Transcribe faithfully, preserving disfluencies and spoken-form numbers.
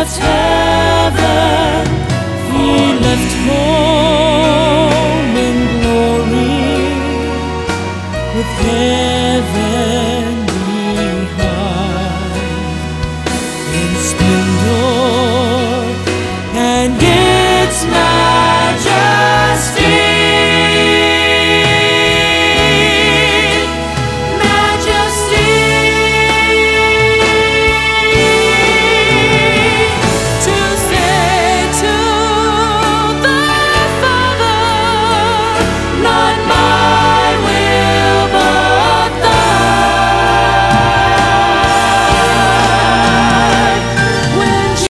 God's heaven, He left home in glory with heaven.